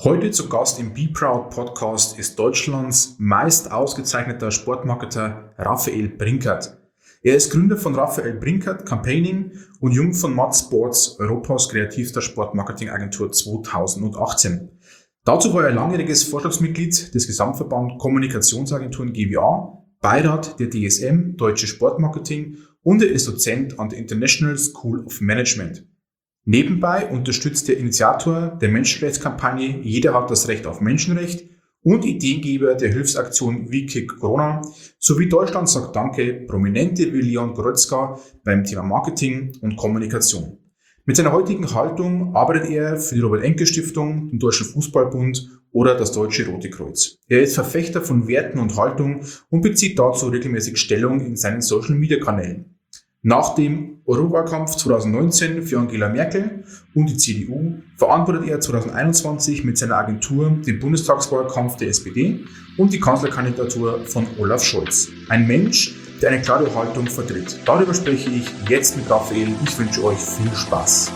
Heute zu Gast im Be Proud Podcast ist Deutschlands meist ausgezeichneter Sportmarketer Raphael Brinkert. Er ist Gründer von Raphael Brinkert Campaigning und Jung von Matt Sports, Europas kreativster Sportmarketingagentur 2018. Dazu war er langjähriges Vorstandsmitglied des Gesamtverband Kommunikationsagenturen GmbH, Beirat der DSM, Deutsche Sportmarketing, und er ist Dozent an der International School of Management. Nebenbei unterstützt der Initiator der Menschenrechtskampagne Jeder hat das Recht auf Menschenrecht und Ideengeber der Hilfsaktion We Kick Corona sowie Deutschland sagt Danke prominente wie Leon Goretzka beim Thema Marketing und Kommunikation. Mit seiner heutigen Haltung arbeitet er für die Robert-Enke-Stiftung, den Deutschen Fußballbund oder das Deutsche Rote Kreuz. Er ist Verfechter von Werten und Haltung und bezieht dazu regelmäßig Stellung in seinen Social-Media-Kanälen. Nach dem Europawahlkampf 2019 für Angela Merkel und die CDU verantwortet er 2021 mit seiner Agentur den Bundestagswahlkampf der SPD und die Kanzlerkandidatur von Olaf Scholz. Ein Mensch, der eine klare Haltung vertritt. Darüber spreche ich jetzt mit Raphael. Ich wünsche euch viel Spaß.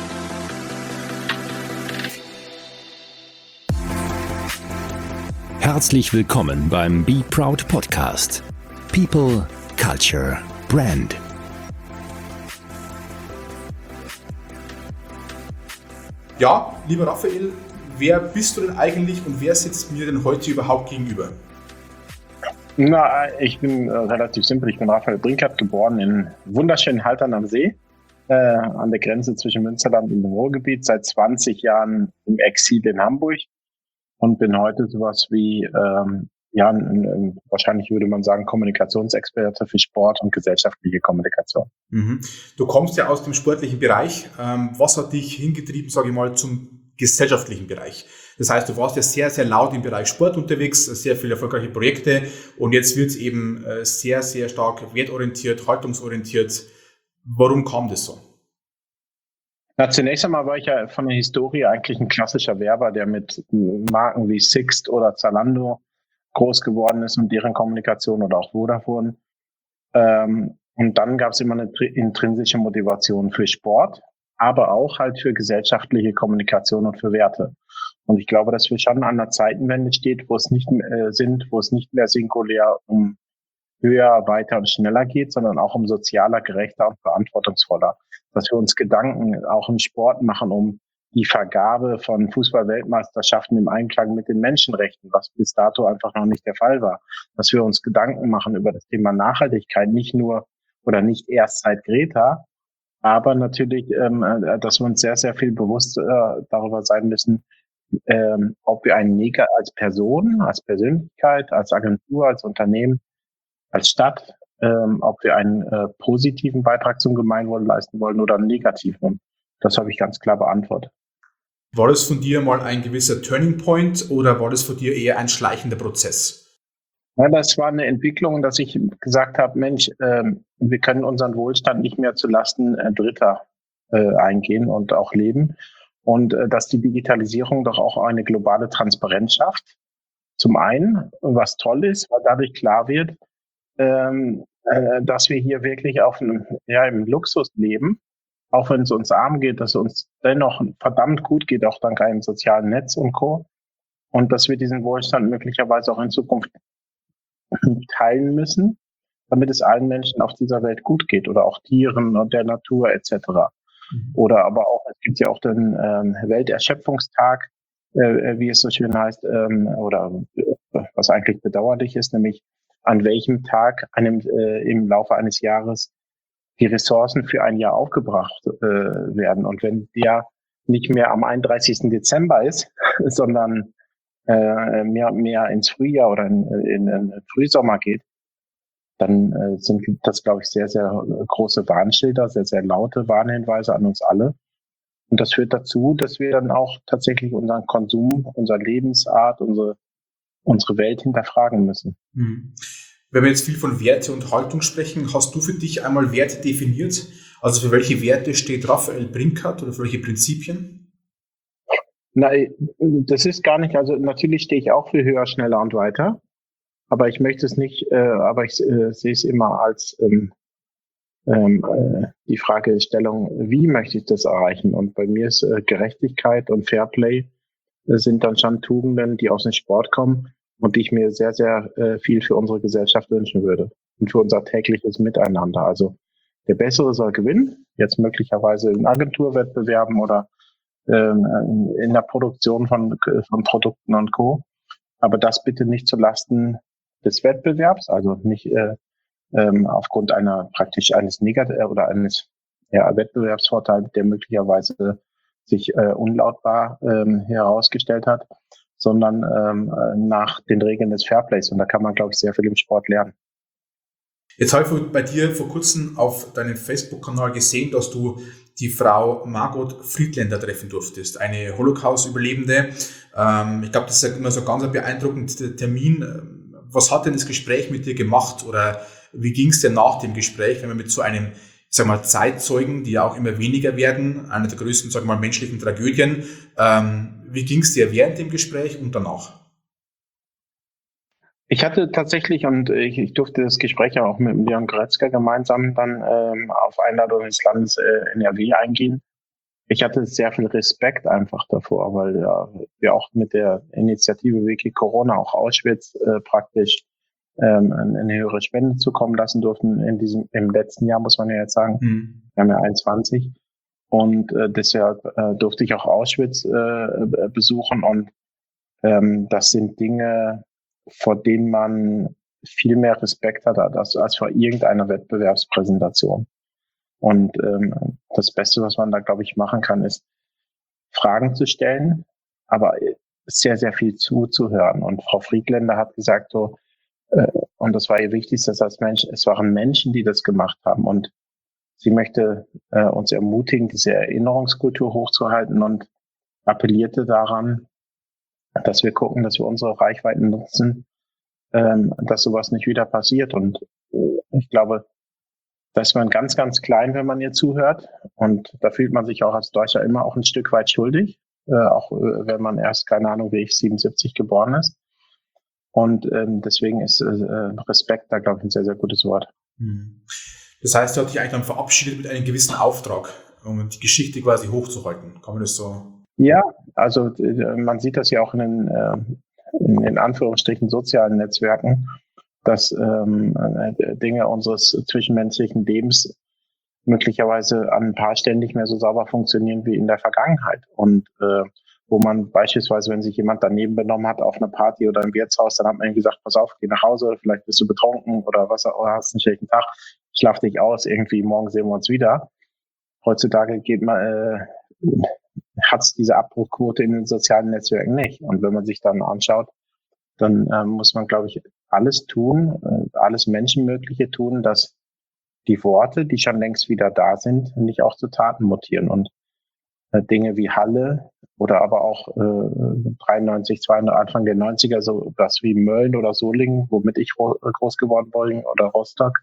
Herzlich willkommen beim Be Proud Podcast. People, Culture, Brand. Ja, lieber Raphael, wer bist du denn eigentlich und wer sitzt mir denn heute überhaupt gegenüber? Ich bin relativ simpel. Ich bin Raphael Brinkert, geboren in wunderschönen Haltern am See, an der Grenze zwischen Münsterland und dem Ruhrgebiet, seit 20 Jahren im Exil in Hamburg und bin heute sowas wie, wahrscheinlich würde man sagen, Kommunikationsexperte für Sport und gesellschaftliche Kommunikation. Mhm. Du kommst ja aus dem sportlichen Bereich. Was hat dich hingetrieben, sage ich mal, zum gesellschaftlichen Bereich? Das heißt, du warst ja sehr, sehr laut im Bereich Sport unterwegs, sehr viele erfolgreiche Projekte und jetzt wird es eben sehr, sehr stark wertorientiert, haltungsorientiert. Warum kam das so? Na, zunächst einmal war ich ja von der Historie eigentlich ein klassischer Werber, der mit Marken wie Sixt oder Zalando groß geworden ist und deren Kommunikation oder auch Vodafone. Und dann gab es immer eine intrinsische Motivation für Sport, aber auch halt für gesellschaftliche Kommunikation und für Werte. Und ich glaube, dass wir schon an einer Zeitenwende steht, wo es nicht mehr singulär um höher, weiter und schneller geht, sondern auch um sozialer, gerechter und verantwortungsvoller. Dass wir uns Gedanken auch im Sport machen um die Vergabe von Fußball-Weltmeisterschaften im Einklang mit den Menschenrechten, was bis dato einfach noch nicht der Fall war. Dass wir uns Gedanken machen über das Thema Nachhaltigkeit, nicht erst seit Greta, aber natürlich, dass wir uns sehr, sehr viel bewusst darüber sein müssen, ob wir als Person, als Persönlichkeit, als Agentur, als Unternehmen, als Stadt, ob wir einen positiven Beitrag zum Gemeinwohl leisten wollen oder einen negativen. Das habe ich ganz klar beantwortet. War das von dir mal ein gewisser Turning Point oder war das von dir eher ein schleichender Prozess? Ja, das war eine Entwicklung, dass ich gesagt habe, Mensch, wir können unseren Wohlstand nicht mehr zu Lasten Dritter eingehen und auch leben. Und dass die Digitalisierung doch auch eine globale Transparenz schafft. Zum einen, was toll ist, weil dadurch klar wird, dass wir hier wirklich im Luxus leben, auch wenn es uns arm geht, dass es uns dennoch verdammt gut geht, auch dank einem sozialen Netz und Co. Und dass wir diesen Wohlstand möglicherweise auch in Zukunft teilen müssen, damit es allen Menschen auf dieser Welt gut geht oder auch Tieren und der Natur etc. Oder aber auch, es gibt ja auch den Welterschöpfungstag, wie es so schön heißt, oder was eigentlich bedauerlich ist, nämlich an welchem Tag im Laufe eines Jahres die Ressourcen für ein Jahr aufgebracht werden. Und wenn der nicht mehr am 31. Dezember ist, sondern mehr ins Frühjahr oder in den Frühsommer geht, dann sind das, glaube ich, sehr, sehr große Warnschilder, sehr, sehr laute Warnhinweise an uns alle. Und das führt dazu, dass wir dann auch tatsächlich unseren Konsum, unsere Lebensart, unsere Welt hinterfragen müssen. Wenn wir jetzt viel von Werte und Haltung sprechen, hast du für dich einmal Werte definiert? Also für welche Werte steht Raphael Brinkert oder für welche Prinzipien? Nein, das ist gar nicht, also natürlich stehe ich auch für höher, schneller und weiter, aber ich möchte es nicht, aber ich sehe es immer als die Fragestellung, wie möchte ich das erreichen? Und bei mir ist Gerechtigkeit und Fairplay sind dann schon Tugenden, die aus dem Sport kommen und die ich mir sehr, sehr viel für unsere Gesellschaft wünschen würde und für unser tägliches Miteinander. Also der Bessere soll gewinnen, jetzt möglicherweise in Agenturwettbewerben oder in der Produktion von Produkten und Co. Aber das bitte nicht zu Lasten des Wettbewerbs, also nicht aufgrund eines oder eines Wettbewerbsvorteils, der möglicherweise sich unlautbar herausgestellt hat, sondern nach den Regeln des Fairplays. Und da kann man, glaube ich, sehr viel im Sport lernen. Jetzt habe ich bei dir vor kurzem auf deinem Facebook-Kanal gesehen, dass du die Frau Margot Friedländer treffen durftest, eine Holocaust-Überlebende. Ich glaube, das ist ja immer so ein ganz beeindruckender Termin. Was hat denn das Gespräch mit dir gemacht oder wie ging es dir nach dem Gespräch, wenn man mit so einem, sag mal, Zeitzeugen, die ja auch immer weniger werden, einer der größten, sag mal, menschlichen Tragödien, wie ging es dir während dem Gespräch und danach? Ich hatte tatsächlich, und ich durfte das Gespräch ja auch mit Leon Goretzka gemeinsam dann auf Einladung des Landes NRW eingehen. Ich hatte sehr viel Respekt einfach davor, weil wir auch mit der Initiative Wiki Corona auch Auschwitz praktisch eine höhere Spende zukommen lassen durften im letzten Jahr, muss man ja jetzt sagen. Wir haben ja 21. Und deshalb durfte ich auch Auschwitz besuchen und das sind Dinge, vor denen man viel mehr Respekt hat als vor irgendeiner Wettbewerbspräsentation. Und das Beste, was man da, glaube ich, machen kann, ist Fragen zu stellen, aber sehr, sehr viel zuzuhören. Und Frau Friedländer hat gesagt, so, und das war ihr Wichtigstes als Mensch, es waren Menschen, die das gemacht haben. Und sie möchte uns ermutigen, diese Erinnerungskultur hochzuhalten und appellierte daran, dass wir gucken, dass wir unsere Reichweiten nutzen, dass sowas nicht wieder passiert. Und ich glaube, da ist man ganz, ganz klein, wenn man ihr zuhört. Und da fühlt man sich auch als Deutscher immer auch ein Stück weit schuldig, auch wenn man erst, keine Ahnung, wie ich, 77 geboren ist. Und deswegen ist Respekt da, glaube ich, ein sehr, sehr gutes Wort. Das heißt, du hast dich eigentlich dann verabschiedet mit einem gewissen Auftrag, um die Geschichte quasi hochzuhalten. Kann man das so? Ja, also man sieht das ja auch in den Anführungsstrichen sozialen Netzwerken, dass Dinge unseres zwischenmenschlichen Lebens möglicherweise an ein paar Stellen nicht mehr so sauber funktionieren wie in der Vergangenheit. Und wo man beispielsweise, wenn sich jemand daneben benommen hat auf einer Party oder im Wirtshaus, dann hat man ihm gesagt, pass auf, geh nach Hause, vielleicht bist du betrunken oder oder hast einen schlechten Tag, schlaf dich aus, irgendwie morgen sehen wir uns wieder. Heutzutage hat es diese Abbruchquote in den sozialen Netzwerken nicht. Und wenn man sich dann anschaut, dann muss man, glaube ich, alles tun, alles Menschenmögliche tun, dass die Worte, die schon längst wieder da sind, nicht auch zu Taten mutieren. Und Dinge wie Halle oder aber auch 93, 200, Anfang der 90er, so was wie Mölln oder Solingen, womit ich groß geworden bin, oder Rostock.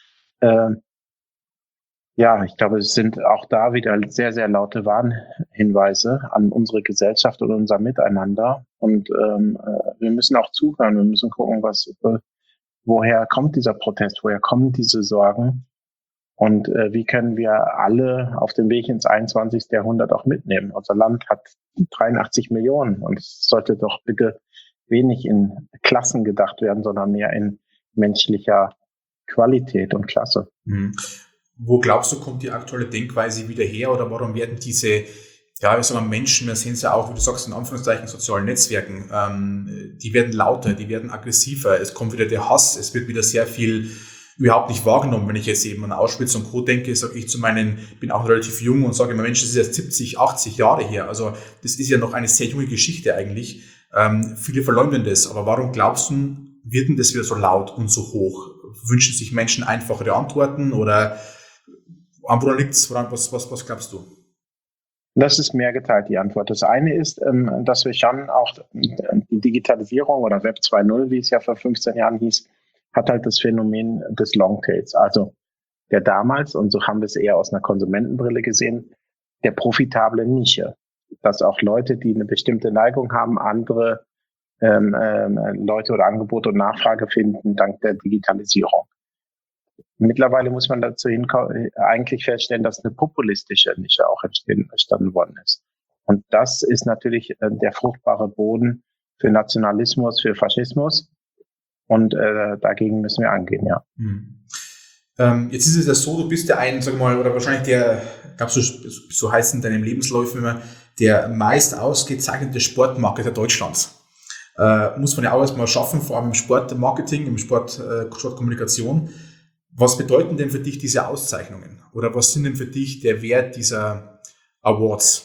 Ja, ich glaube, es sind auch da wieder sehr, sehr laute Warnhinweise an unsere Gesellschaft und unser Miteinander. Und wir müssen auch zuhören. Wir müssen gucken, woher kommt dieser Protest, woher kommen diese Sorgen und wie können wir alle auf dem Weg ins 21. Jahrhundert auch mitnehmen. Unser Land hat 83 Millionen und es sollte doch bitte wenig in Klassen gedacht werden, sondern mehr in menschlicher Qualität und Klasse. Wo glaubst du, kommt die aktuelle Denkweise wieder her oder warum werden diese, ja, ich sag mal, Menschen, wir sehen es ja auch, wie du sagst, in Anführungszeichen sozialen Netzwerken, die werden lauter, die werden aggressiver, es kommt wieder der Hass, es wird wieder sehr viel überhaupt nicht wahrgenommen. Wenn ich jetzt eben an Auschwitz und Co. denke, sage ich bin auch relativ jung und sage immer, Mensch, das ist jetzt 70, 80 Jahre her, also das ist ja noch eine sehr junge Geschichte eigentlich. Viele verleugnen das, aber warum glaubst du, wird denn das wieder so laut und so hoch? Wünschen sich Menschen einfachere Antworten oder woran liegt's? Was glaubst du? Das ist mehr geteilt, die Antwort. Das eine ist, dass wir schon auch die Digitalisierung oder Web 2.0, wie es ja vor 15 Jahren hieß, hat halt das Phänomen des Longtails. Also der damals, und so haben wir es eher aus einer Konsumentenbrille gesehen, der profitable Nische. Dass auch Leute, die eine bestimmte Neigung haben, andere Leute oder Angebote und Nachfrage finden dank der Digitalisierung. Mittlerweile muss man dazu eigentlich feststellen, dass eine populistische Nische auch entstanden worden ist. Und das ist natürlich der fruchtbare Boden für Nationalismus, für Faschismus. Und dagegen müssen wir angehen, ja. Jetzt ist es ja so, du bist ja ein, sag mal, oder wahrscheinlich der, glaubst du, so heißt in deinem Lebenslauf immer, der meist ausgezeichnete Sportmarketer Deutschlands. Muss man ja auch erstmal schaffen, vor allem im Sportmarketing, im Sportkommunikation. Was bedeuten denn für dich diese Auszeichnungen? Oder was sind denn für dich der Wert dieser Awards?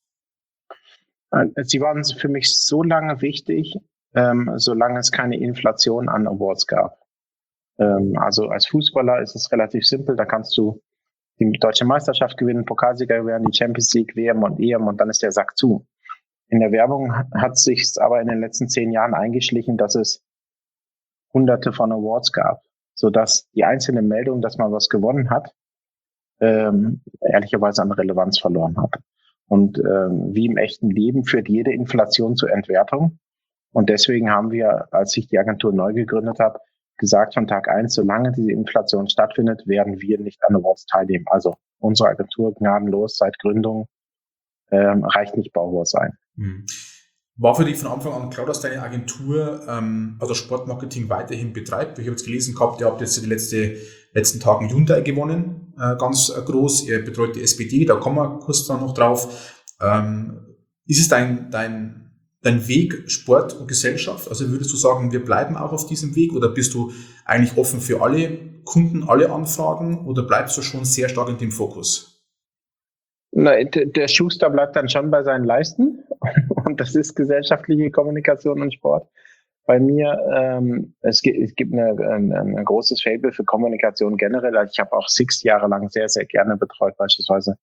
Sie waren für mich so lange wichtig, solange es keine Inflation an Awards gab. Also als Fußballer ist es relativ simpel, da kannst du die deutsche Meisterschaft gewinnen, Pokalsieger werden, die Champions League, WM und EM und dann ist der Sack zu. In der Werbung hat sich aber in den letzten 10 Jahren eingeschlichen, dass es hunderte von Awards gab, sodass die einzelne Meldung, dass man was gewonnen hat, ehrlicherweise an Relevanz verloren hat. Und wie im echten Leben führt jede Inflation zur Entwertung. Und deswegen haben wir, als ich die Agentur neu gegründet habe, gesagt von Tag 1, solange diese Inflation stattfindet, werden wir nicht an Awards teilnehmen. Also unsere Agentur gnadenlos seit Gründung reicht nicht bei Awards ein. War für dich von Anfang an klar, dass deine Agentur also Sportmarketing weiterhin betreibt? Ich habe jetzt gelesen gehabt, ihr habt jetzt die letzten Tagen Hyundai gewonnen, ganz groß, ihr betreut die SPD, da kommen wir kurz dann noch drauf. Ist es dein Weg Sport und Gesellschaft? Also würdest du sagen, wir bleiben auch auf diesem Weg oder bist du eigentlich offen für alle Kunden, alle Anfragen oder bleibst du schon sehr stark in dem Fokus? Na, der Schuster bleibt dann schon bei seinen Leisten und das ist gesellschaftliche Kommunikation und Sport. Bei mir, es gibt ein großes Faible für Kommunikation generell. Also ich habe auch Sixt Jahre lang sehr, sehr gerne betreut beispielsweise.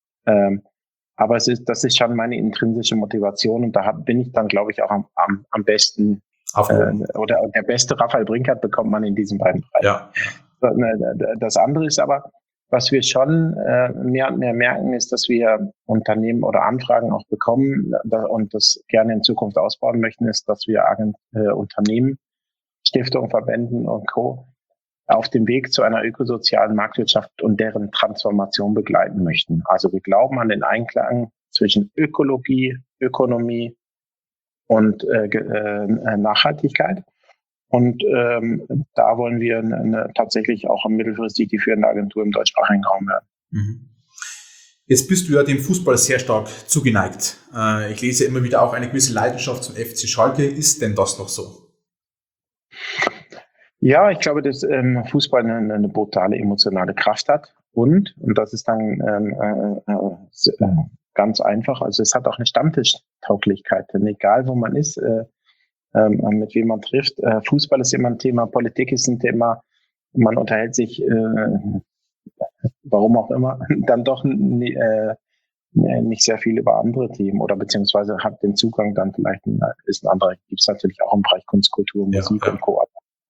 Aber das ist schon meine intrinsische Motivation und da bin ich dann, glaube ich, auch am besten oder der beste Raphael Brinkert bekommt man in diesen beiden Bereichen. Ja. Das andere ist aber, was wir schon mehr und mehr merken, ist, dass wir Unternehmen oder Anfragen auch bekommen und das gerne in Zukunft ausbauen möchten, ist, dass wir Unternehmen, Stiftungen, Verbänden und Co. auf dem Weg zu einer ökosozialen Marktwirtschaft und deren Transformation begleiten möchten. Also wir glauben an den Einklang zwischen Ökologie, Ökonomie und Nachhaltigkeit. Und da wollen wir tatsächlich auch mittelfristig die führende Agentur im deutschsprachigen Raum werden. Jetzt bist du ja dem Fußball sehr stark zugeneigt. Ich lese immer wieder auch eine gewisse Leidenschaft zum FC Schalke. Ist denn das noch so? Ja, ich glaube, dass Fußball eine brutale emotionale Kraft hat. Und das ist dann ganz einfach, also es hat auch eine Stammtischtauglichkeit. Denn egal, wo man ist, mit wem man trifft. Fußball ist immer ein Thema, Politik ist ein Thema. Man unterhält sich, warum auch immer, dann doch nicht sehr viel über andere Themen oder beziehungsweise hat den Zugang dann vielleicht, ist ein anderer, gibt es natürlich auch im Bereich Kunst, Kultur, Musik und Co.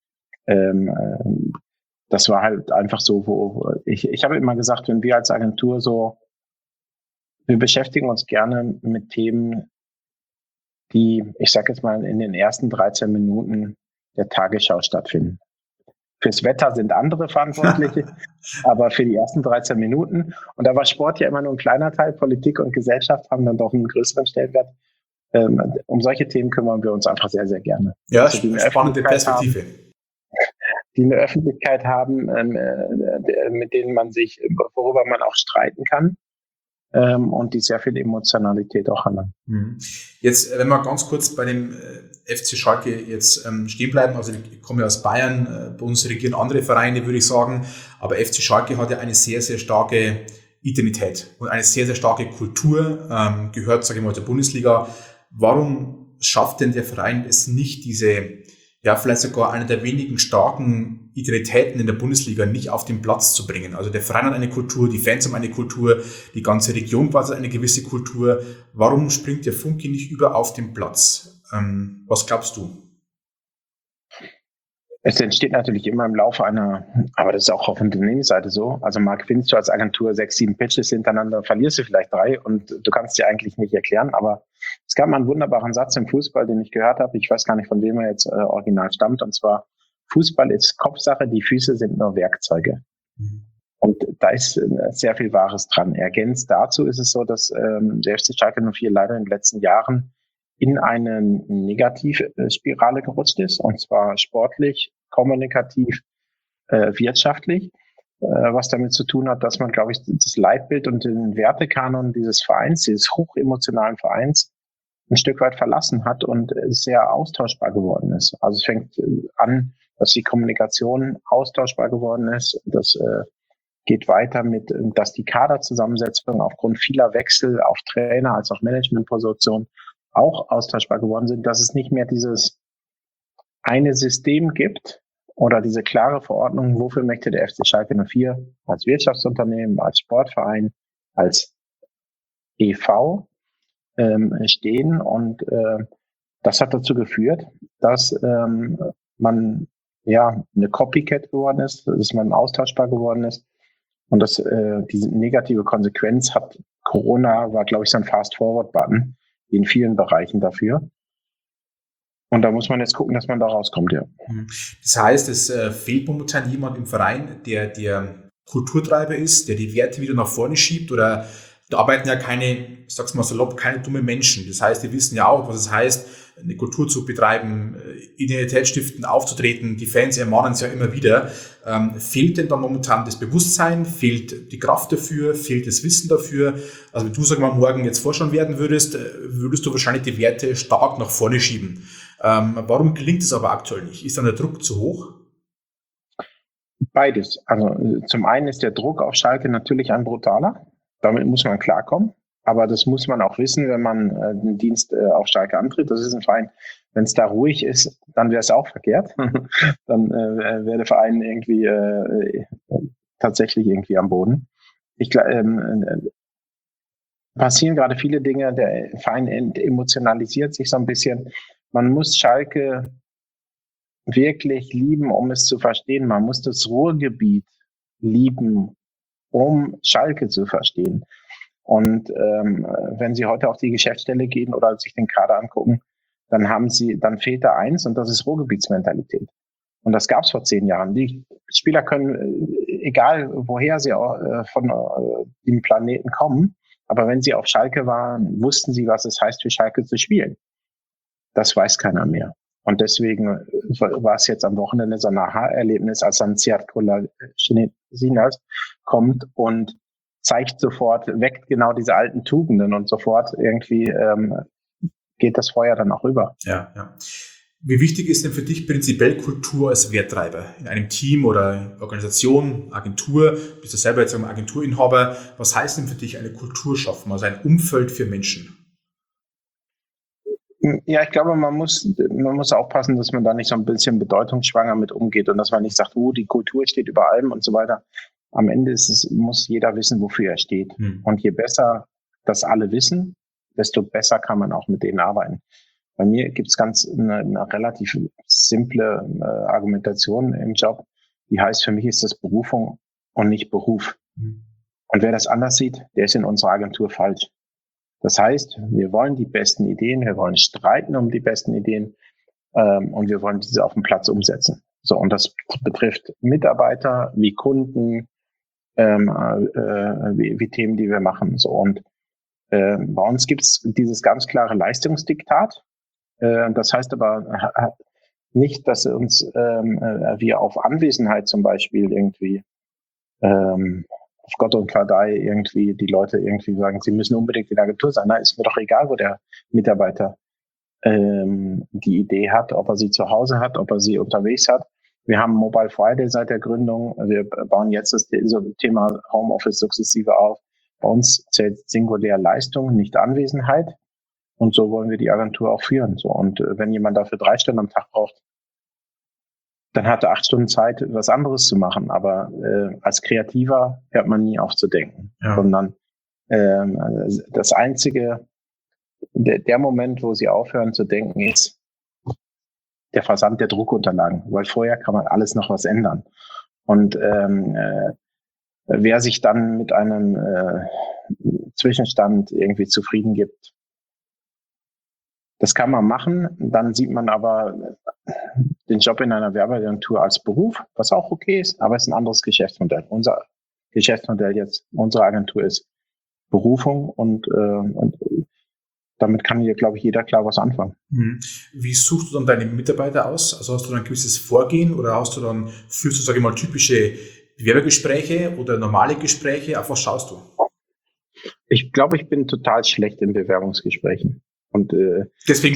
Das war halt einfach so, wo ich habe immer gesagt, wenn wir als Agentur wir beschäftigen uns gerne mit Themen, die, ich sage jetzt mal, in den ersten 13 Minuten der Tagesschau stattfinden. Fürs Wetter sind andere Verantwortliche, aber für die ersten 13 Minuten. Und da war Sport ja immer nur ein kleiner Teil. Politik und Gesellschaft haben dann doch einen größeren Stellenwert. Um solche Themen kümmern wir uns einfach sehr, sehr gerne. Ja, also spannende Perspektive. Die eine Öffentlichkeit haben, mit denen worüber man auch streiten kann. Und die sehr viel Emotionalität auch haben. Jetzt, wenn wir ganz kurz bei dem FC Schalke jetzt stehen bleiben, also ich komme ja aus Bayern, bei uns regieren andere Vereine, würde ich sagen, aber FC Schalke hat ja eine sehr, sehr starke Identität und eine sehr, sehr starke Kultur, gehört, sage ich mal, zur Bundesliga. Warum schafft denn der Verein es nicht, vielleicht sogar eine der wenigen starken Identitäten in der Bundesliga nicht auf den Platz zu bringen? Also der Verein hat eine Kultur, die Fans haben eine Kultur, die ganze Region quasi eine gewisse Kultur. Warum springt der Funke nicht über auf den Platz? Was glaubst du? Es entsteht natürlich immer im Laufe aber das ist auch auf Unternehmensseite so. Also mal gewinnst du als Agentur 6, 7 Pitches hintereinander, verlierst du vielleicht 3 und du kannst dir eigentlich nicht erklären. Aber es gab mal einen wunderbaren Satz im Fußball, den ich gehört habe. Ich weiß gar nicht, von wem er jetzt original stammt. Und zwar, Fußball ist Kopfsache, die Füße sind nur Werkzeuge. Und da ist sehr viel Wahres dran. Ergänzt dazu ist es so, dass der FC Schalke 04 leider in den letzten Jahren in eine Negativspirale gerutscht ist, und zwar sportlich, kommunikativ, wirtschaftlich, was damit zu tun hat, dass man, glaube ich, das Leitbild und den Wertekanon dieses Vereins, dieses hochemotionalen Vereins, ein Stück weit verlassen hat und sehr austauschbar geworden ist. Also es fängt an, dass die Kommunikation austauschbar geworden ist. Das geht weiter mit, dass die Kaderzusammensetzung aufgrund vieler Wechsel auf Trainer als auch Managementposition auch austauschbar geworden sind, dass es nicht mehr dieses eine System gibt oder diese klare Verordnung, wofür möchte der FC Schalke 04 als Wirtschaftsunternehmen, als Sportverein, als e.V. Stehen. Und das hat dazu geführt, dass man eine Copycat geworden ist, dass man austauschbar geworden ist. Und das, diese negative Konsequenz hat Corona, war, glaube ich, so ein Fast-Forward-Button in vielen Bereichen dafür. Und da muss man jetzt gucken, dass man da rauskommt, ja. Das heißt, es fehlt momentan jemand im Verein, der Kulturtreiber ist, der die Werte wieder nach vorne schiebt, oder da arbeiten ja keine, ich sag's mal salopp, keine dummen Menschen. Das heißt, die wissen ja auch, was es heißt, eine Kultur zu betreiben, identitätsstiftend aufzutreten. Die Fans ermahnen es ja immer wieder. Fehlt denn da momentan das Bewusstsein? Fehlt die Kraft dafür? Fehlt das Wissen dafür? Also wenn du, sag mal, morgen jetzt Vorstand werden würdest du wahrscheinlich die Werte stark nach vorne schieben. Warum gelingt es aber aktuell nicht? Ist dann der Druck zu hoch? Beides. Also zum einen ist der Druck auf Schalke natürlich ein brutaler. Damit muss man klarkommen. Aber das muss man auch wissen, wenn man den Dienst auf Schalke antritt. Das ist ein Verein, wenn es da ruhig ist, dann wäre es auch verkehrt. Dann wäre der Verein irgendwie tatsächlich irgendwie am Boden. Passieren gerade viele Dinge, der Verein emotionalisiert sich so ein bisschen. Man muss Schalke wirklich lieben, um es zu verstehen. Man muss das Ruhrgebiet lieben, um Schalke zu verstehen. Und wenn Sie heute auf die Geschäftsstelle gehen oder sich den Kader angucken, dann fehlt da eins, und das ist Ruhrgebietsmentalität. Und das gab es vor 10 Jahren. Die Spieler können, egal woher sie von dem Planeten kommen, aber wenn sie auf Schalke waren, wussten sie, was es heißt, für Schalke zu spielen. Das weiß keiner mehr. Und deswegen war es jetzt am Wochenende so ein Aha-Erlebnis, als dann Sead Kolasinac kommt und zeigt sofort, weckt genau diese alten Tugenden, und sofort irgendwie geht das Feuer dann auch rüber. Ja. Wie wichtig ist denn für dich prinzipiell Kultur als Werttreiber in einem Team oder Organisation, Agentur? Du bist ja selber jetzt ein Agenturinhaber. Was heißt denn für dich eine Kultur schaffen, also ein Umfeld für Menschen? Ja, ich glaube, man muss aufpassen, dass man da nicht so ein bisschen bedeutungsschwanger mit umgeht und dass man nicht sagt, die Kultur steht über allem und so weiter. Am Ende muss jeder wissen, wofür er steht. Und je besser das alle wissen, desto besser kann man auch mit denen arbeiten. Bei mir gibt es eine relativ simple Argumentation im Job, die heißt, für mich ist das Berufung und nicht Beruf. Und wer das anders sieht, der ist in unserer Agentur falsch. Das heißt, wir wollen die besten Ideen, wir wollen streiten um die besten Ideen und wir wollen diese auf dem Platz umsetzen. So, und das betrifft Mitarbeiter wie Kunden, wie Themen, die wir machen. So, und bei uns gibt es dieses ganz klare Leistungsdiktat. Das heißt aber nicht, dass wir auf Anwesenheit zum Beispiel irgendwie auf Gott und Verdei irgendwie die Leute irgendwie sagen, sie müssen unbedingt in der Agentur sein. Na, ist mir doch egal, wo der Mitarbeiter die Idee hat, ob er sie zu Hause hat, ob er sie unterwegs hat. Wir haben Mobile Friday seit der Gründung. Wir bauen jetzt das Thema Homeoffice sukzessive auf. Bei uns zählt singulär Leistung, nicht Anwesenheit. Und so wollen wir die Agentur auch führen. So, und wenn jemand dafür 3 Stunden am Tag braucht, dann hat er 8 Stunden Zeit, was anderes zu machen. Aber als Kreativer hört man nie auf zu denken, sondern das einzige, der Moment, wo sie aufhören zu denken, ist der Versand der Druckunterlagen, weil vorher kann man alles noch was ändern. Und wer sich dann mit einem Zwischenstand irgendwie zufrieden gibt, das kann man machen. Dann sieht man aber den Job in einer Werbeagentur als Beruf, was auch okay ist, aber es ist ein anderes Geschäftsmodell. Unser Geschäftsmodell jetzt unserer Agentur ist Berufung und damit kann hier, glaube ich, jeder klar was anfangen. Wie suchst du dann deine Mitarbeiter aus? Also hast du dann ein gewisses Vorgehen oder führst du, sage ich mal, typische Bewerbergespräche oder normale Gespräche? Auf was schaust du? Ich glaube, ich bin total schlecht in Bewerbungsgesprächen. Und deswegen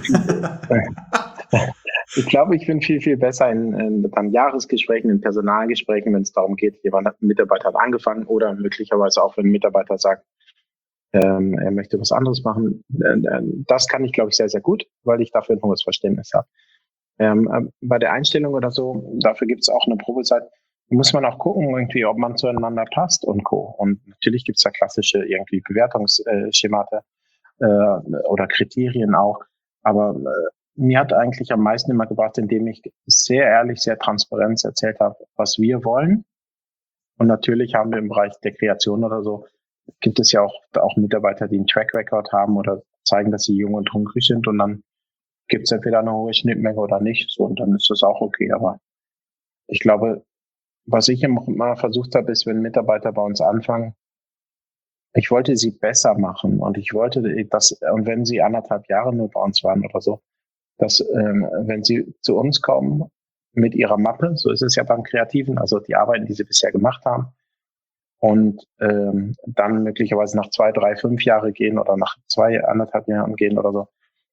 ich glaube, ich bin viel, viel besser in dann Jahresgesprächen, in Personalgesprächen, wenn es darum geht, ein Mitarbeiter hat angefangen oder möglicherweise auch, wenn ein Mitarbeiter sagt, er möchte was anderes machen. Das kann ich, glaube ich, sehr, sehr gut, weil ich dafür ein hohes Verständnis habe. Bei der Einstellung oder so, dafür gibt es auch eine Probezeit, muss man auch gucken, irgendwie, ob man zueinander passt und Co. Und natürlich gibt es da klassische irgendwie Bewertungsschemata oder Kriterien auch. Aber mir hat eigentlich am meisten immer gebracht, indem ich sehr ehrlich, sehr transparent erzählt habe, was wir wollen. Und natürlich haben wir im Bereich der Kreation oder so, gibt es ja auch Mitarbeiter, die einen Track Record haben oder zeigen, dass sie jung und hungrig sind. Und dann gibt es entweder eine hohe Schnittmenge oder nicht. So, und dann ist das auch okay. Aber ich glaube, was ich immer versucht habe, ist, wenn Mitarbeiter bei uns anfangen, ich wollte sie besser machen und ich wollte das, und wenn sie 1,5 Jahre nur bei uns waren oder so, dass wenn sie zu uns kommen mit ihrer Mappe, so ist es ja beim Kreativen, also die Arbeiten, die sie bisher gemacht haben, und dann möglicherweise nach 2, 3, 5 Jahre gehen oder nach 2, 1,5 Jahren gehen oder so,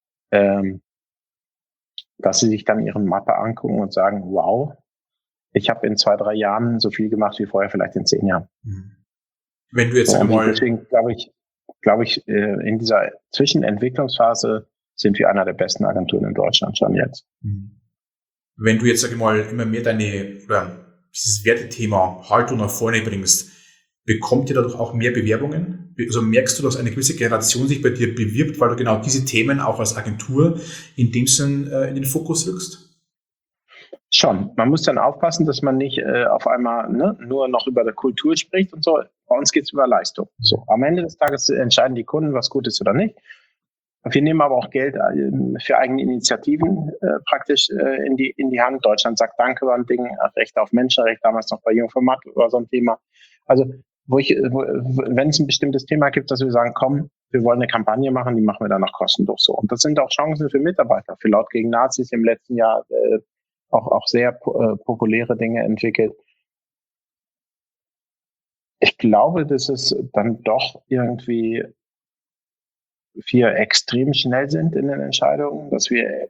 dass sie sich dann ihre Mappe angucken und sagen, wow, ich habe in 2, 3 Jahren so viel gemacht wie vorher vielleicht in 10 Jahren. Wenn du jetzt einmal... Deswegen glaube ich, in dieser Zwischenentwicklungsphase sind wir einer der besten Agenturen in Deutschland schon jetzt. Wenn du jetzt, sag ich mal, immer mehr dieses Wertethema Haltung nach vorne bringst, bekommt ihr dadurch auch mehr Bewerbungen? Also merkst du, dass eine gewisse Generation sich bei dir bewirbt, weil du genau diese Themen auch als Agentur in dem Sinn in den Fokus rückst? Schon. Man muss dann aufpassen, dass man nicht auf einmal nur noch über die Kultur spricht und so. Bei uns geht es über Leistung. So, am Ende des Tages entscheiden die Kunden, was gut ist oder nicht. Wir nehmen aber auch Geld für eigene Initiativen praktisch in die Hand. Deutschland sagt Danke war ein Ding, Rechte auf Menschenrecht, damals noch bei Jungformat war so ein Thema. Also wenn es ein bestimmtes Thema gibt, dass wir sagen, komm, wir wollen eine Kampagne machen, die machen wir dann noch kostenlos so. Und das sind auch Chancen für Mitarbeiter. Für Laut gegen Nazis im letzten Jahr auch sehr populäre Dinge entwickelt. Ich glaube, dass es dann doch irgendwie wir extrem schnell sind in den Entscheidungen, dass wir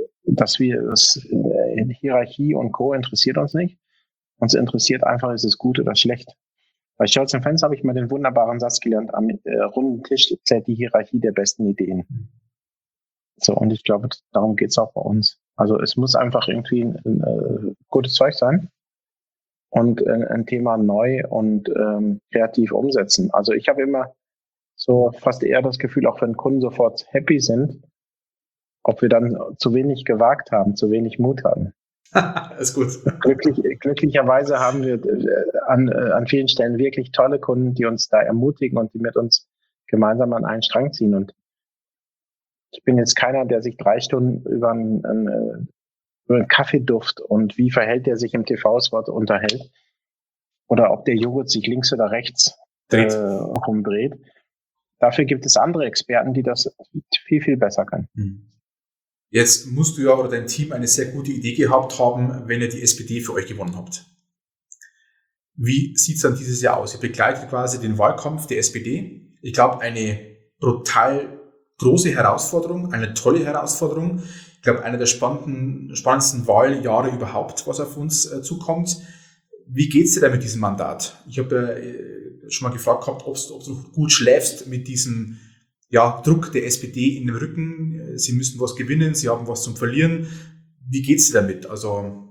in Hierarchie und Co. interessiert uns nicht. Uns interessiert einfach, ist es gut oder schlecht. Bei Scholz & Fans habe ich mal den wunderbaren Satz gelernt, am runden Tisch zählt die Hierarchie der besten Ideen. So, und ich glaube, darum geht es auch bei uns. Also es muss einfach irgendwie ein gutes Zeug sein und ein Thema neu und kreativ umsetzen. Also ich habe immer so fast eher das Gefühl, auch wenn Kunden sofort happy sind, ob wir dann zu wenig gewagt haben, zu wenig Mut haben. Ist gut. Glücklicherweise haben wir an vielen Stellen wirklich tolle Kunden, die uns da ermutigen und die mit uns gemeinsam an einen Strang ziehen. Und ich bin jetzt keiner, der sich 3 Stunden über einen Kaffeeduft und wie verhält der sich im TV-Spot unterhält oder ob der Joghurt sich links oder rechts rumdreht. Dafür gibt es andere Experten, die das viel, viel besser können. Jetzt musst du ja oder dein Team eine sehr gute Idee gehabt haben, wenn ihr die SPD für euch gewonnen habt. Wie sieht es dann dieses Jahr aus? Ihr begleitet quasi den Wahlkampf der SPD. Ich glaube, eine brutal große Herausforderung, eine tolle Herausforderung. Ich glaube, einer der spannendsten Wahljahre überhaupt, was auf uns zukommt. Wie geht's dir da mit diesem Mandat? Ich habe schon mal gefragt gehabt, ob du gut schläfst mit diesem Druck der SPD in den Rücken. Sie müssen was gewinnen, sie haben was zum Verlieren. Wie geht's dir damit? Also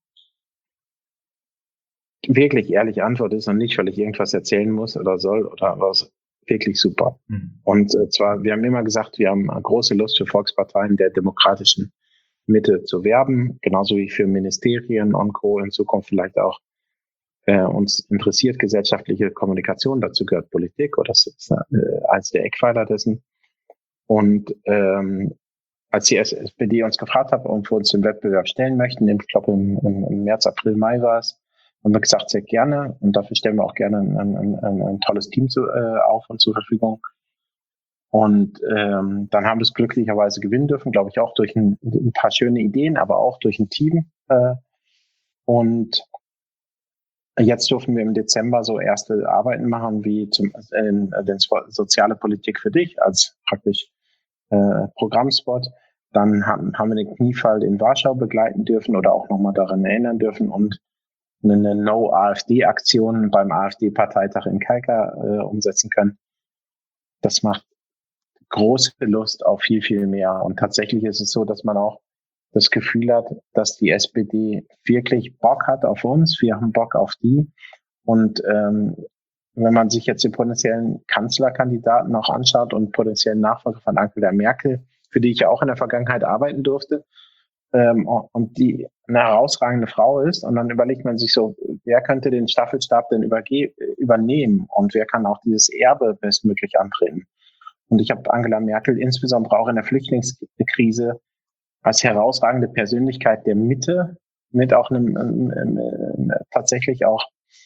wirklich ehrliche Antwort ist noch nicht, weil ich irgendwas erzählen muss oder soll oder was. Wirklich super. Und zwar, wir haben immer gesagt, wir haben große Lust für Volksparteien der demokratischen Mitte zu werben, genauso wie für Ministerien und Co. in Zukunft vielleicht auch. Uns interessiert gesellschaftliche Kommunikation, dazu gehört Politik, oder das ist eins der Eckpfeiler dessen. Und als die SPD uns gefragt hat, ob wir uns im Wettbewerb stellen möchten, ich glaube im März, April, Mai war es, Haben wir gesagt, sehr gerne. Und dafür stellen wir auch gerne ein tolles Team auf und zur Verfügung. Und dann haben wir es glücklicherweise gewinnen dürfen, glaube ich, auch durch ein paar schöne Ideen, aber auch durch ein Team. Und jetzt dürfen wir im Dezember so erste Arbeiten machen, wie den Soziale Politik für dich als praktisch Programmspot. Dann haben wir den Kniefall in Warschau begleiten dürfen oder auch nochmal daran erinnern dürfen und eine No-AfD-Aktion beim AfD-Parteitag in Kalka umsetzen können. Das macht große Lust auf viel, viel mehr. Und tatsächlich ist es so, dass man auch das Gefühl hat, dass die SPD wirklich Bock hat auf uns. Wir haben Bock auf die. Und wenn man sich jetzt den potenziellen Kanzlerkandidaten auch anschaut und potenziellen Nachfolger von Angela Merkel, für die ich ja auch in der Vergangenheit arbeiten durfte, und die eine herausragende Frau ist, und dann überlegt man sich so, wer könnte den Staffelstab denn übernehmen und wer kann auch dieses Erbe bestmöglich antreten. Und ich habe Angela Merkel insbesondere auch in der Flüchtlingskrise als herausragende Persönlichkeit der Mitte mit auch einem tatsächlich auch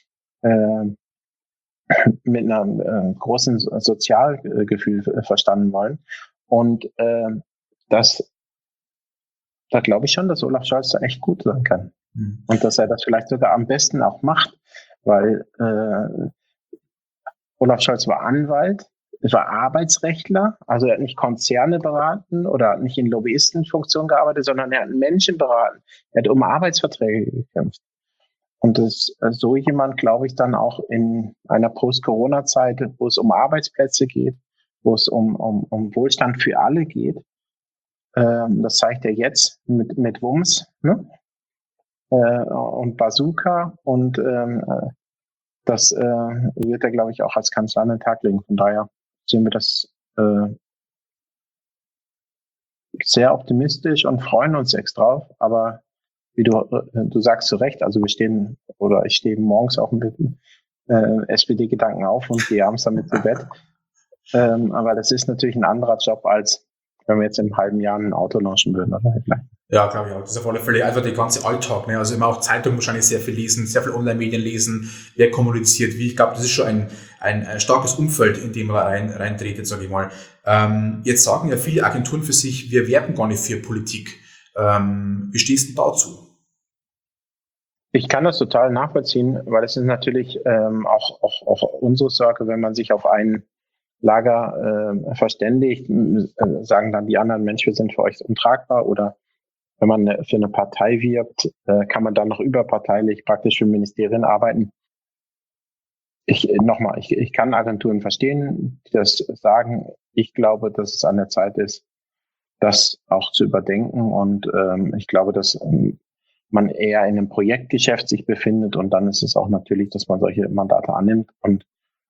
mit einem großen Sozialgefühl verstanden wollen. Und da glaube ich schon, dass Olaf Scholz da echt gut sein kann. Mhm. Und dass er das vielleicht sogar am besten auch macht, weil Olaf Scholz war Anwalt, er war Arbeitsrechtler, also er hat nicht Konzerne beraten oder nicht in Lobbyistenfunktion gearbeitet, sondern er hat Menschen beraten. Er hat um Arbeitsverträge gekämpft. Und so jemand, glaube ich, dann auch in einer Post-Corona-Zeit, wo es um Arbeitsplätze geht, wo es um Wohlstand für alle geht, das zeigt er jetzt mit WUMS, ne? Und Bazooka, und das wird er, glaube ich, auch als Kanzler an den Tag legen. Von daher sehen wir das sehr optimistisch und freuen uns extra drauf. Aber wie du sagst zu Recht, also ich stehe morgens auch mit SPD-Gedanken auf und gehe abends damit zu Bett. Aber das ist natürlich ein anderer Job, als wenn wir jetzt im halben Jahr ein Auto launchen würden. Oder? Ja, glaube ich auch. Das ist auf alle Fälle einfach der ganze Alltag. Ne? Also immer auch Zeitung wahrscheinlich sehr viel lesen, sehr viel Online-Medien lesen, wer kommuniziert wie. Ich glaube, das ist schon ein starkes Umfeld, in dem man reintretet, sage ich mal. Jetzt sagen ja viele Agenturen für sich, wir werben gar nicht für Politik. Wie stehst du dazu? Ich kann das total nachvollziehen, weil es ist natürlich auch unsere Sorge, wenn man sich auf einen Lager verständigt, sagen dann die anderen, Mensch, wir sind für euch untragbar. Oder wenn man für eine Partei wirbt, kann man dann noch überparteilich praktisch für Ministerien arbeiten. Ich kann Agenturen verstehen, die das sagen. Ich glaube, dass es an der Zeit ist, das auch zu überdenken. Und ich glaube, dass man eher in einem Projektgeschäft sich befindet. Und dann ist es auch natürlich, dass man solche Mandate annimmt. Und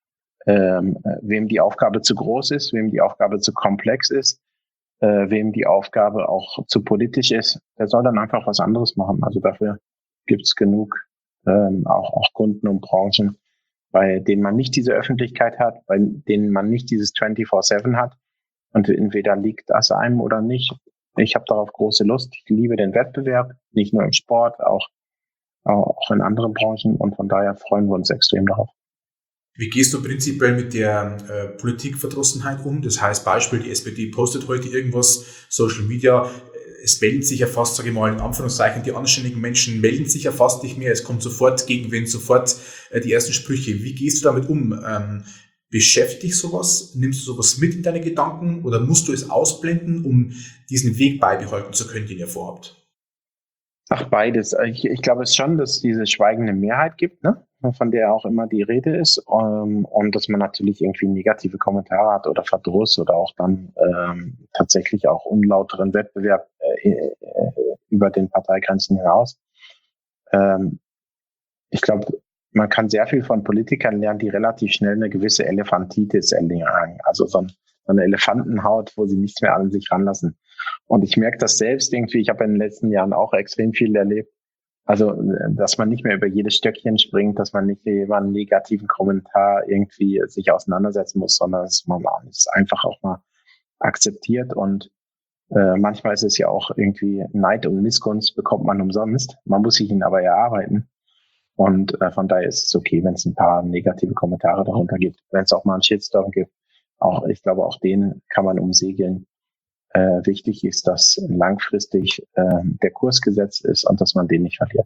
wem die Aufgabe zu groß ist, wem die Aufgabe zu komplex ist, wem die Aufgabe auch zu politisch ist, der soll dann einfach was anderes machen. Also dafür gibt es genug auch Kunden und Branchen, bei denen man nicht diese Öffentlichkeit hat, bei denen man nicht dieses 24/7 hat. Und entweder liegt das einem oder nicht. Ich habe darauf große Lust. Ich liebe den Wettbewerb, nicht nur im Sport, auch in anderen Branchen. Und von daher freuen wir uns extrem darauf. Wie gehst du prinzipiell mit der Politikverdrossenheit um? Das heißt, Beispiel, die SPD postet heute irgendwas, Social Media, es melden sich ja fast, sage ich mal, in Anführungszeichen, die anständigen Menschen melden sich ja fast nicht mehr, es kommt sofort Gegenwind, sofort die ersten Sprüche. Wie gehst du damit um? Beschäftigt dich sowas? Nimmst du sowas mit in deine Gedanken oder musst du es ausblenden, um diesen Weg beibehalten zu können, den ihr vorhabt? Ach, beides. Ich glaube es schon, dass es diese schweigende Mehrheit gibt, ne? Von der auch immer die Rede ist, und dass man natürlich irgendwie negative Kommentare hat oder Verdruss oder auch dann tatsächlich auch unlauteren Wettbewerb über den Parteigrenzen hinaus. Ich glaube, man kann sehr viel von Politikern lernen, die relativ schnell eine gewisse Elefantitis erlangen, also so eine Elefantenhaut, wo sie nichts mehr an sich ranlassen. Und ich merke das selbst irgendwie, ich habe in den letzten Jahren auch extrem viel erlebt, also dass man nicht mehr über jedes Stöckchen springt, dass man nicht über einen negativen Kommentar irgendwie sich auseinandersetzen muss, sondern dass man es einfach auch mal akzeptiert. Und manchmal ist es ja auch irgendwie Neid und Missgunst bekommt man umsonst, man muss sich ihn aber erarbeiten. Und von daher ist es okay, wenn es ein paar negative Kommentare darunter gibt, wenn es auch mal einen Shitstorm gibt. Auch, ich glaube, auch den kann man umsegeln. Wichtig ist, dass langfristig der Kurs gesetzt ist und dass man den nicht verliert.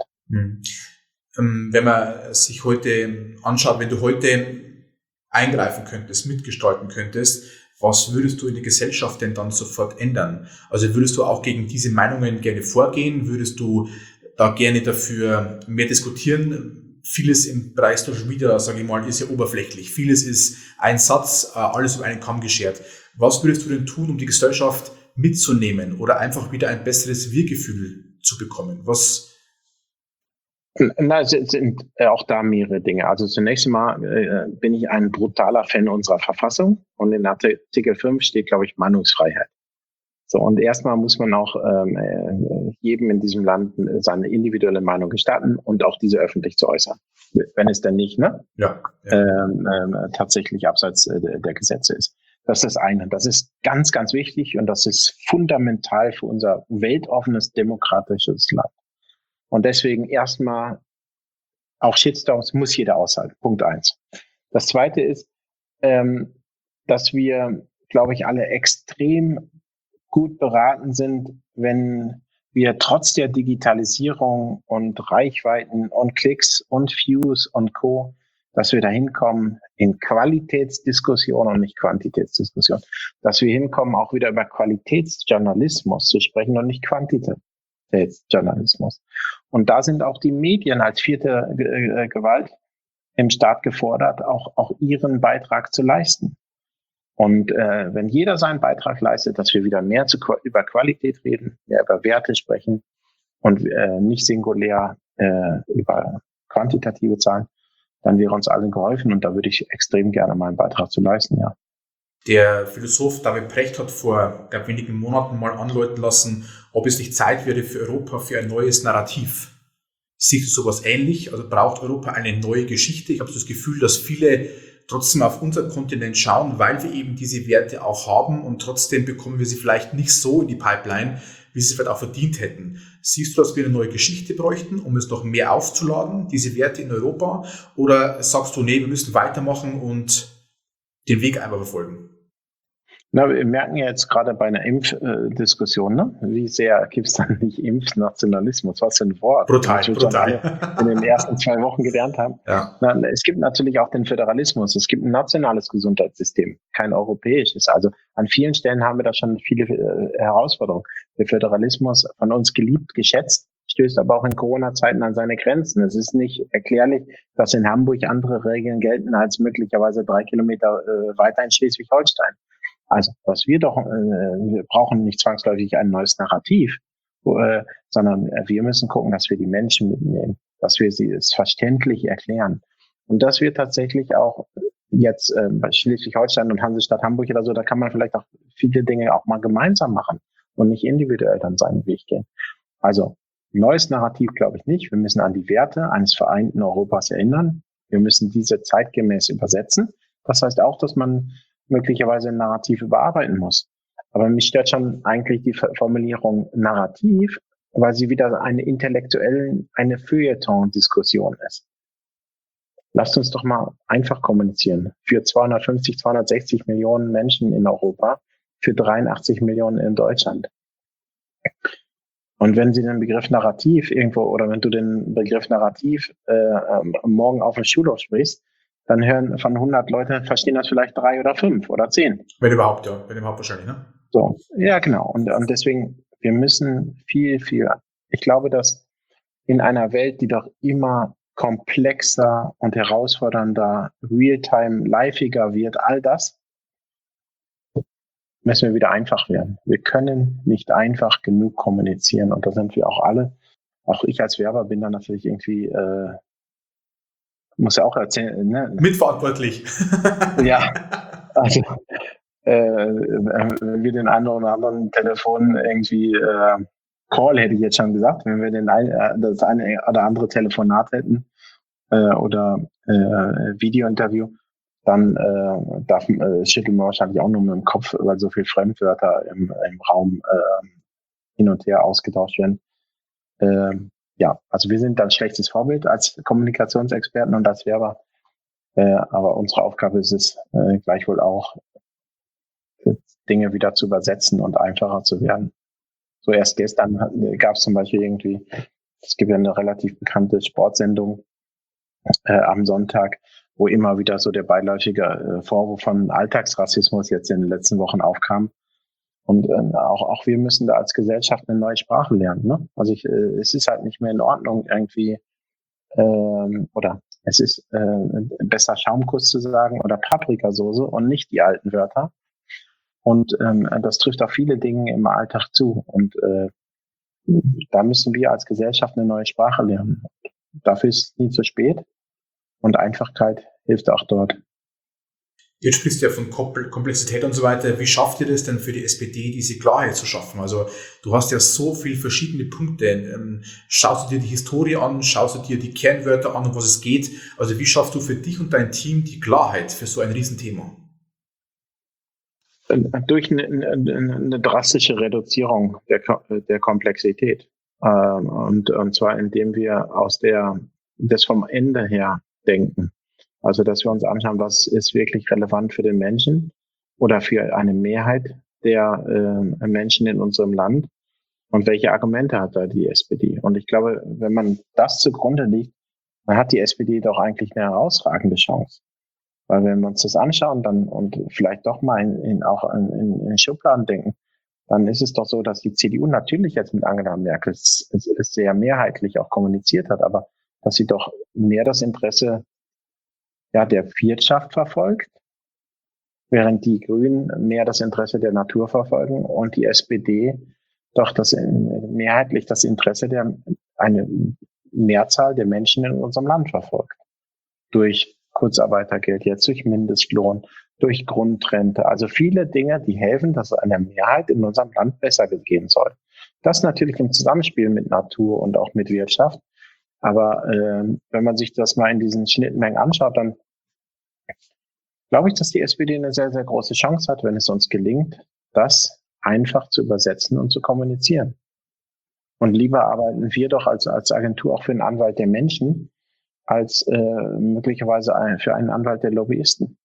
Wenn man sich heute anschaut, wenn du heute eingreifen könntest, mitgestalten könntest, was würdest du in der Gesellschaft denn dann sofort ändern? Also würdest du auch gegen diese Meinungen gerne vorgehen? Würdest du da gerne dafür mehr diskutieren? Vieles im Bereich Social Media, sage ich mal, ist ja oberflächlich. Vieles ist ein Satz, alles über einen Kamm geschert. Was würdest du denn tun, um die Gesellschaft mitzunehmen oder einfach wieder ein besseres Wir-Gefühl zu bekommen? Was? Na, es sind auch da mehrere Dinge. Also zunächst einmal bin ich ein brutaler Fan unserer Verfassung und in Artikel 5 steht, glaube ich, Meinungsfreiheit. So, und erstmal muss man auch jedem in diesem Land seine individuelle Meinung gestatten und auch diese öffentlich zu äußern. Wenn es denn nicht, tatsächlich abseits der Gesetze ist. Das ist das eine. Das ist ganz, ganz wichtig und das ist fundamental für unser weltoffenes, demokratisches Land. Und deswegen erstmal auch Shitstorms muss jeder aushalten. Punkt 1. Das zweite ist, dass wir, glaube ich, alle extrem gut beraten sind, wenn wir trotz der Digitalisierung und Reichweiten und Klicks und Views und Co., dass wir da hinkommen in Qualitätsdiskussion und nicht Quantitätsdiskussion. Dass wir hinkommen, auch wieder über Qualitätsjournalismus zu sprechen und nicht Quantitätsjournalismus. Und da sind auch die Medien als vierte Gewalt im Staat gefordert, auch ihren Beitrag zu leisten. Und wenn jeder seinen Beitrag leistet, dass wir wieder mehr über Qualität reden, mehr über Werte sprechen und nicht singulär über quantitative Zahlen, dann wäre uns allen geholfen und da würde ich extrem gerne meinen Beitrag zu leisten, ja. Der Philosoph David Precht hat vor wenigen Monaten mal andeuten lassen, ob es nicht Zeit wäre für Europa für ein neues Narrativ. Siehst du sowas ähnlich? Also braucht Europa eine neue Geschichte? Ich habe so das Gefühl, dass viele trotzdem auf unser Kontinent schauen, weil wir eben diese Werte auch haben und trotzdem bekommen wir sie vielleicht nicht so in die Pipeline, wie sie es vielleicht auch verdient hätten. Siehst du, dass wir eine neue Geschichte bräuchten, um es noch mehr aufzuladen, diese Werte in Europa? Oder sagst du, nee, wir müssen weitermachen und den Weg einfach verfolgen? Na, wir merken ja jetzt gerade bei einer Impfdiskussion, ne? Wie sehr gibt es dann nicht Impfnationalismus? Was für ein Wort. Brutal. In den ersten 2 Wochen gelernt haben. Ja. Na, es gibt natürlich auch den Föderalismus. Es gibt ein nationales Gesundheitssystem, kein europäisches. Also an vielen Stellen haben wir da schon viele Herausforderungen. Der Föderalismus, von uns geliebt, geschätzt, stößt aber auch in Corona-Zeiten an seine Grenzen. Es ist nicht erklärlich, dass in Hamburg andere Regeln gelten als möglicherweise 3 Kilometer weiter in Schleswig-Holstein. Also, wir brauchen nicht zwangsläufig ein neues Narrativ, sondern wir müssen gucken, dass wir die Menschen mitnehmen, dass wir sie es verständlich erklären. Und dass wir tatsächlich auch jetzt bei Schleswig-Holstein und Hansestadt Hamburg oder so, da kann man vielleicht auch viele Dinge auch mal gemeinsam machen und nicht individuell dann seinen Weg gehen. Also, neues Narrativ glaube ich nicht. Wir müssen an die Werte eines vereinten Europas erinnern. Wir müssen diese zeitgemäß übersetzen. Das heißt auch, dass man möglicherweise ein Narrativ überarbeiten muss. Aber mich stört schon eigentlich die Formulierung Narrativ, weil sie wieder eine Feuilleton-Diskussion ist. Lasst uns doch mal einfach kommunizieren. Für 250, 260 Millionen Menschen in Europa, für 83 Millionen in Deutschland. Und wenn Sie den Begriff Narrativ irgendwo, oder wenn du den Begriff Narrativ morgen auf der Schulhof sprichst, dann hören von 100 Leuten, verstehen das vielleicht 3 oder 5 oder 10. Wenn überhaupt, ja. Wenn überhaupt wahrscheinlich, ne? So, ja, genau. Und deswegen, wir müssen viel, ich glaube, dass in einer Welt, die doch immer komplexer und herausfordernder, realtime, liveiger wird, all das, müssen wir wieder einfach werden. Wir können nicht einfach genug kommunizieren und da sind wir auch alle. Auch ich als Werber bin da natürlich irgendwie muss ja auch erzählen, ne? Mitverantwortlich. Ja, also wenn wir den einen oder anderen Telefon irgendwie Call hätte ich jetzt schon gesagt, wenn wir das eine oder andere Telefonat hätten oder Videointerview, dann schütteln wir wahrscheinlich auch nur mit dem Kopf, weil so viel Fremdwörter im Raum hin und her ausgetauscht werden. also wir sind ein schlechtes Vorbild als Kommunikationsexperten und als Werber. Aber unsere Aufgabe ist es gleichwohl auch, Dinge wieder zu übersetzen und einfacher zu werden. So erst gestern gab es zum Beispiel irgendwie, es gibt ja eine relativ bekannte Sportsendung am Sonntag, wo immer wieder so der beiläufige Vorwurf von Alltagsrassismus jetzt in den letzten Wochen aufkam. Und auch wir müssen da als Gesellschaft eine neue Sprache lernen. Ne? Also es ist halt nicht mehr in Ordnung irgendwie, oder es ist besser Schaumkuss zu sagen oder Paprikasauce und nicht die alten Wörter. Und das trifft auf viele Dinge im Alltag zu. Und da müssen wir als Gesellschaft eine neue Sprache lernen. Dafür ist es nie zu spät. Und Einfachkeit hilft auch dort. Jetzt sprichst du ja von Komplexität und so weiter. Wie schafft ihr das denn für die SPD, diese Klarheit zu schaffen? Also du hast ja so viele verschiedene Punkte. Schaust du dir die Historie an? Schaust du dir die Kernwörter an, um was es geht? Also wie schaffst du für dich und dein Team die Klarheit für so ein Riesenthema? Durch eine drastische Reduzierung der Komplexität. Und zwar indem wir das vom Ende her denken. Also, dass wir uns anschauen, was ist wirklich relevant für den Menschen oder für eine Mehrheit der Menschen in unserem Land und welche Argumente hat da die SPD. Und ich glaube, wenn man das zugrunde liegt, dann hat die SPD doch eigentlich eine herausragende Chance. Weil wenn wir uns das anschauen dann und vielleicht doch mal in Schubladen denken, dann ist es doch so, dass die CDU natürlich jetzt mit Angela Merkel es sehr mehrheitlich auch kommuniziert hat, aber dass sie doch mehr das Interesse der Wirtschaft verfolgt, während die Grünen mehr das Interesse der Natur verfolgen und die SPD doch mehrheitlich das Interesse eine Mehrzahl der Menschen in unserem Land verfolgt. Durch Kurzarbeitergeld, jetzt durch Mindestlohn, durch Grundrente. Also viele Dinge, die helfen, dass es einer Mehrheit in unserem Land besser gehen soll. Das natürlich im Zusammenspiel mit Natur und auch mit Wirtschaft. Aber wenn man sich das mal in diesen Schnittmengen anschaut, dann glaube ich, dass die SPD eine sehr, sehr große Chance hat, wenn es uns gelingt, das einfach zu übersetzen und zu kommunizieren. Und lieber arbeiten wir doch als Agentur auch für einen Anwalt der Menschen, als möglicherweise für einen Anwalt der Lobbyisten.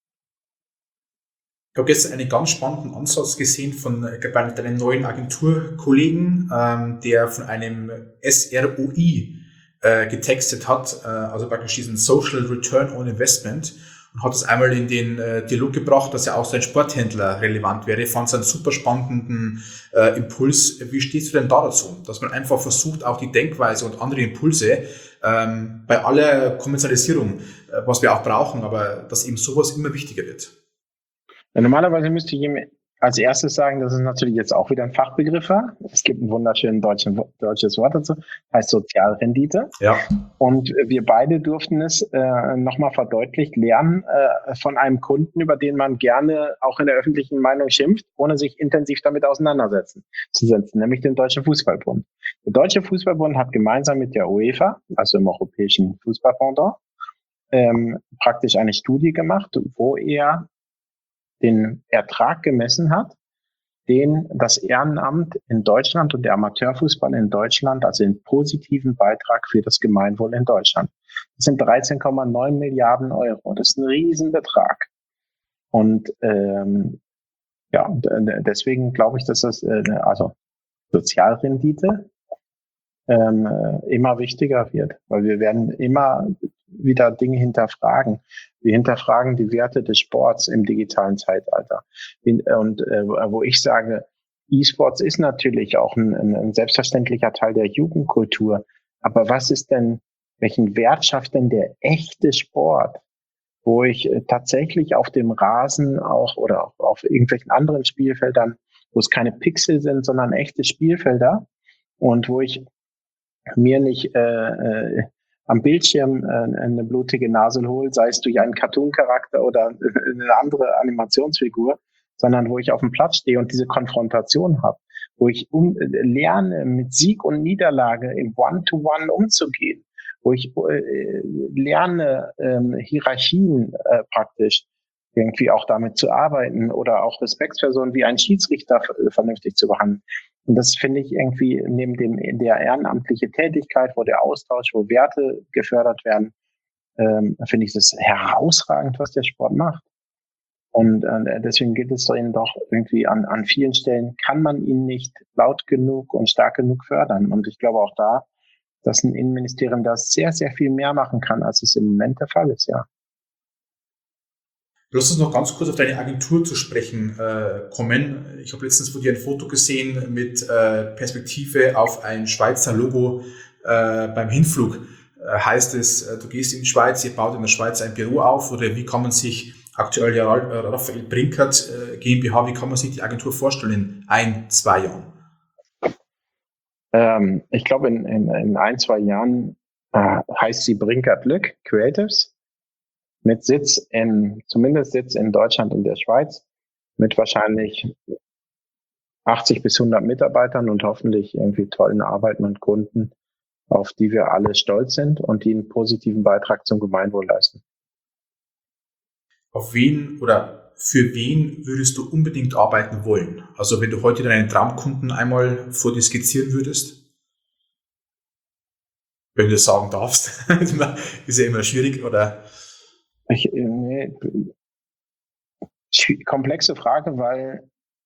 Ich habe gestern einen ganz spannenden Ansatz gesehen von deinem neuen Agenturkollegen, der von einem SROI getextet hat, also praktisch diesen Social Return on Investment, und hat es einmal in den Dialog gebracht, dass ja auch so ein Sporthändler relevant wäre. Ich fand es einen super spannenden Impuls. Wie stehst du denn da dazu? Dass man einfach versucht, auch die Denkweise und andere Impulse bei aller Kommerzialisierung, was wir auch brauchen, aber dass eben sowas immer wichtiger wird. Ja, normalerweise müsste ich ihm als erstes sagen, dass es natürlich jetzt auch wieder ein Fachbegriff war. Es gibt ein wunderschönes deutsches Wort dazu, heißt Sozialrendite. Ja. Und wir beide durften es nochmal verdeutlicht lernen von einem Kunden, über den man gerne auch in der öffentlichen Meinung schimpft, ohne sich intensiv damit auseinandersetzen zu setzen, nämlich den Deutschen Fußballbund. Der Deutsche Fußballbund hat gemeinsam mit der UEFA, also im Europäischen Fußballpendant, praktisch eine Studie gemacht, wo er den Ertrag gemessen hat, den das Ehrenamt in Deutschland und der Amateurfußball in Deutschland, also den positiven Beitrag für das Gemeinwohl in Deutschland. Das sind 13,9 Milliarden Euro. Das ist ein Riesenbetrag. Und deswegen glaube ich, dass das also Sozialrendite immer wichtiger wird, weil wir werden immer wieder Dinge hinterfragen. Wir hinterfragen die Werte des Sports im digitalen Zeitalter. Und wo ich sage, E-Sports ist natürlich auch ein selbstverständlicher Teil der Jugendkultur. Aber welchen Wert schafft denn der echte Sport, wo ich tatsächlich auf dem Rasen auch oder auch auf irgendwelchen anderen Spielfeldern, wo es keine Pixel sind, sondern echte Spielfelder und wo ich mir nicht am Bildschirm eine blutige Nase hole, sei es durch einen Cartoon-Charakter oder eine andere Animationsfigur, sondern wo ich auf dem Platz stehe und diese Konfrontation habe, wo ich lerne, mit Sieg und Niederlage im One-to-One umzugehen, wo ich lerne, Hierarchien praktisch irgendwie auch damit zu arbeiten oder auch Respektspersonen wie ein Schiedsrichter vernünftig zu behandeln. Und das finde ich irgendwie neben der ehrenamtliche Tätigkeit, wo der Austausch, wo Werte gefördert werden, finde ich das herausragend, was der Sport macht. Und deswegen gilt es ihn doch irgendwie an vielen Stellen, kann man ihn nicht laut genug und stark genug fördern. Und ich glaube auch da, dass ein Innenministerium da sehr, sehr viel mehr machen kann, als es im Moment der Fall ist, ja. Lass uns noch ganz kurz auf deine Agentur zu sprechen kommen. Ich habe letztens von dir ein Foto gesehen mit Perspektive auf ein Schweizer Logo beim Hinflug. Heißt es, du gehst in die Schweiz, ihr baut in der Schweiz ein Büro auf, oder wie kann man sich aktuell ja Raphael Brinkert GmbH, wie kann man sich die Agentur vorstellen in 1-2 Jahren? Ich glaube, in 1-2 Jahren heißt sie Brinkert Lück Creatives, mit zumindest Sitz in Deutschland und der Schweiz, mit wahrscheinlich 80 bis 100 Mitarbeitern und hoffentlich irgendwie tollen Arbeiten und Kunden, auf die wir alle stolz sind und die einen positiven Beitrag zum Gemeinwohl leisten. Auf wen oder für wen würdest du unbedingt arbeiten wollen? Also wenn du heute deinen Traumkunden einmal vor dir skizzieren würdest? Wenn du das sagen darfst. Ist ja immer schwierig, oder? Komplexe Frage, weil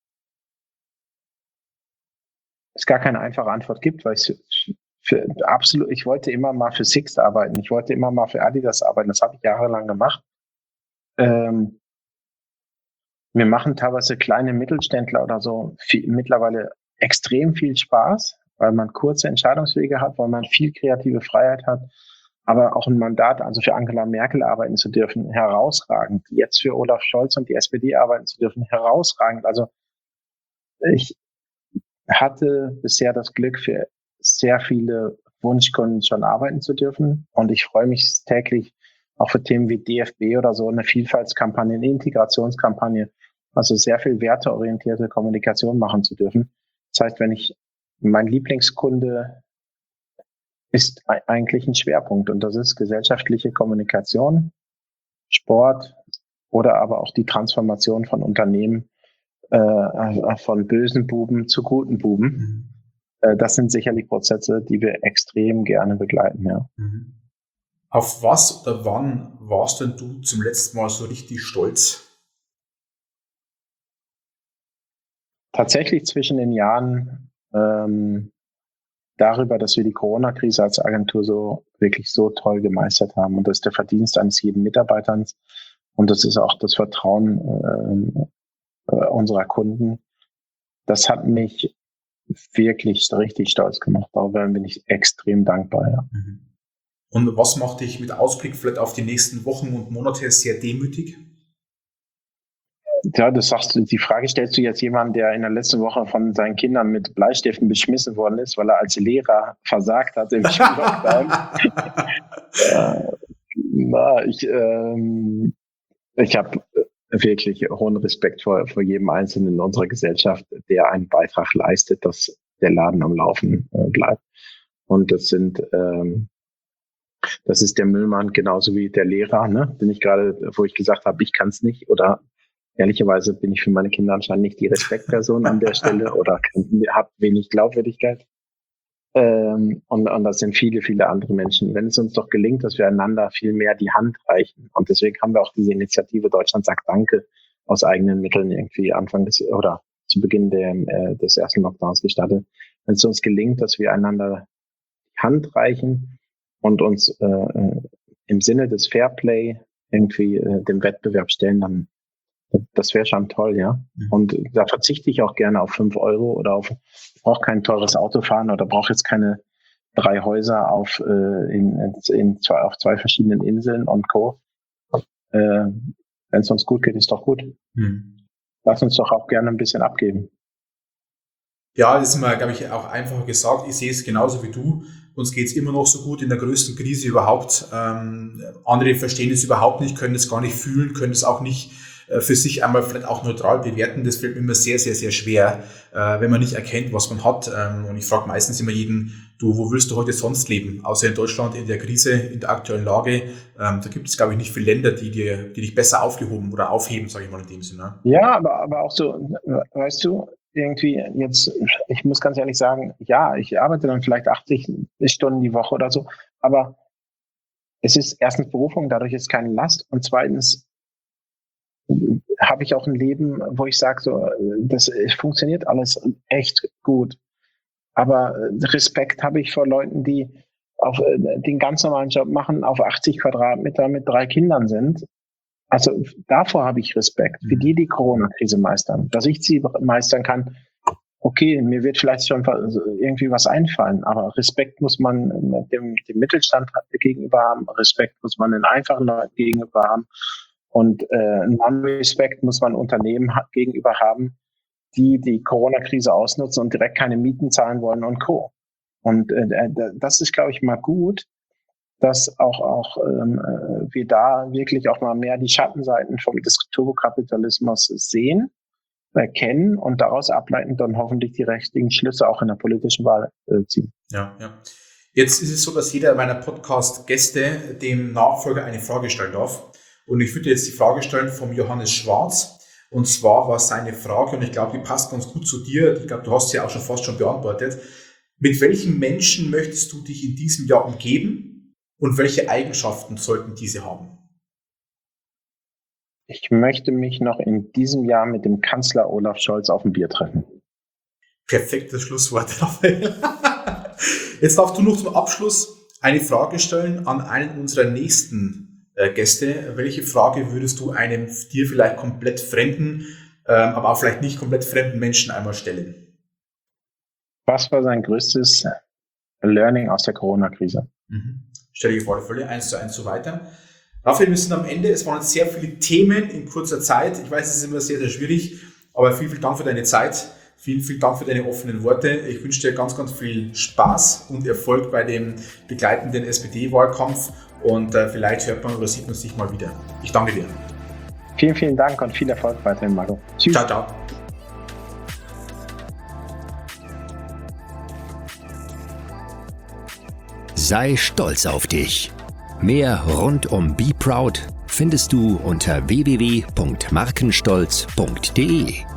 es gar keine einfache Antwort gibt, weil ich wollte immer mal für Sixt arbeiten, ich wollte immer mal für Adidas arbeiten, das habe ich jahrelang gemacht. Mir machen teilweise kleine Mittelständler oder so mittlerweile extrem viel Spaß, weil man kurze Entscheidungswege hat, weil man viel kreative Freiheit hat, aber auch ein Mandat, also für Angela Merkel arbeiten zu dürfen, herausragend. Jetzt für Olaf Scholz und die SPD arbeiten zu dürfen, herausragend. Also ich hatte bisher das Glück, für sehr viele Wunschkunden schon arbeiten zu dürfen, und ich freue mich täglich auch für Themen wie DFB oder so, eine Vielfaltskampagne, eine Integrationskampagne, also sehr viel werteorientierte Kommunikation machen zu dürfen. Das heißt, mein Lieblingskunde ist eigentlich ein Schwerpunkt, und das ist gesellschaftliche Kommunikation, Sport oder aber auch die Transformation von Unternehmen von bösen Buben zu guten Buben. Das sind sicherlich Prozesse, die wir extrem gerne begleiten, ja. Auf was oder wann warst denn du zum letzten Mal so richtig stolz? Tatsächlich zwischen den Jahren darüber, dass wir die Corona-Krise als Agentur wirklich so toll gemeistert haben. Und das ist der Verdienst eines jeden Mitarbeiters. Und das ist auch das Vertrauen unserer Kunden. Das hat mich wirklich richtig stolz gemacht. Darüber bin ich extrem dankbar, ja. Und was macht dich mit Ausblick vielleicht auf die nächsten Wochen und Monate sehr demütig? Ja, die Frage stellst du jetzt jemanden, der in der letzten Woche von seinen Kindern mit Bleistiften beschmissen worden ist, weil er als Lehrer versagt hat im Schullockdown. Ich habe wirklich hohen Respekt vor jedem Einzelnen in unserer Gesellschaft, der einen Beitrag leistet, dass der Laden am Laufen bleibt. Und das ist der Müllmann genauso wie der Lehrer, ne? Bin ich gerade, wo ich gesagt habe, ich kann es nicht, oder ehrlicherweise bin ich für meine Kinder anscheinend nicht die Respektperson an der Stelle oder habe wenig Glaubwürdigkeit. Und das sind viele, viele andere Menschen. Wenn es uns doch gelingt, dass wir einander viel mehr die Hand reichen, und deswegen haben wir auch diese Initiative Deutschland sagt Danke aus eigenen Mitteln irgendwie zu Beginn des ersten Lockdowns gestartet. Wenn es uns gelingt, dass wir einander die Hand reichen und uns im Sinne des Fairplay irgendwie dem Wettbewerb stellen, dann das wäre schon toll, ja. Und da verzichte ich auch gerne auf 5 Euro oder ich brauche kein teures Auto fahren oder brauche jetzt keine 3 Häuser auf 2 verschiedenen Inseln und Co. Wenn es uns gut geht, ist doch gut. Lass uns doch auch gerne ein bisschen abgeben. Ja, das ist mal, glaube ich, auch einfacher gesagt. Ich sehe es genauso wie du. Uns geht es immer noch so gut in der größten Krise überhaupt. Andere verstehen es überhaupt nicht, können es gar nicht fühlen, können es auch nicht für sich einmal vielleicht auch neutral bewerten. Das fällt mir immer sehr, sehr, sehr schwer, wenn man nicht erkennt, was man hat. Und ich frage meistens immer jeden, wo willst du heute sonst leben? Außer in Deutschland, in der Krise, in der aktuellen Lage. Da gibt es, glaube ich, nicht viele Länder, die dich besser aufgehoben oder aufheben, sage ich mal in dem Sinne. Ja, aber auch so, weißt du, irgendwie jetzt, ich muss ganz ehrlich sagen, ja, ich arbeite dann vielleicht 80 Stunden die Woche oder so, aber es ist erstens Berufung, dadurch ist keine Last und zweitens habe ich auch ein Leben, wo ich sage, so, das funktioniert alles echt gut. Aber Respekt habe ich vor Leuten, die auf den ganz normalen Job machen, auf 80 Quadratmeter mit 3 Kindern sind. Also davor habe ich Respekt, für die Corona-Krise meistern. Dass ich sie meistern kann, okay, mir wird vielleicht schon irgendwie was einfallen, aber Respekt muss man dem Mittelstand gegenüber haben, Respekt muss man den einfachen Leuten gegenüber haben und Non-Respekt muss man Unternehmen gegenüber haben, die Corona-Krise ausnutzen und direkt keine Mieten zahlen wollen und Co. Und das ist, glaube ich, mal gut, dass auch wir da wirklich auch mal mehr die Schattenseiten des Turbokapitalismus sehen, erkennen und daraus ableiten dann hoffentlich die richtigen Schlüsse auch in der politischen Wahl ziehen. Ja. Jetzt ist es so, dass jeder meiner Podcast-Gäste dem Nachfolger eine Frage stellen darf. Und ich würde jetzt die Frage stellen vom Johannes Schwarz. Und zwar war seine Frage, und ich glaube, die passt ganz gut zu dir. Ich glaube, du hast sie auch schon fast schon beantwortet. Mit welchen Menschen möchtest du dich in diesem Jahr umgeben und welche Eigenschaften sollten diese haben? Ich möchte mich noch in diesem Jahr mit dem Kanzler Olaf Scholz auf ein Bier treffen. Perfektes Schlusswort, Raphael. Jetzt darfst du noch zum Abschluss eine Frage stellen an einen unserer nächsten Gäste. Welche Frage würdest du einem dir vielleicht komplett fremden, aber auch vielleicht nicht komplett fremden Menschen einmal stellen? Was war sein größtes Learning aus der Corona-Krise? Stelle ich vor der Fälle 1:1 so weiter. Raphael, wir sind am Ende. Es waren jetzt sehr viele Themen in kurzer Zeit. Ich weiß, es ist immer sehr, sehr schwierig, aber vielen Dank für deine Zeit. Vielen Dank für deine offenen Worte. Ich wünsche dir ganz, ganz viel Spaß und Erfolg bei dem begleitenden SPD-Wahlkampf und vielleicht hört man oder sieht man sich mal wieder. Ich danke dir. Vielen, vielen Dank und viel Erfolg weiterhin, Marco. Tschüss. Ciao, ciao. Sei stolz auf dich. Mehr rund um Be Proud findest du unter www.markenstolz.de.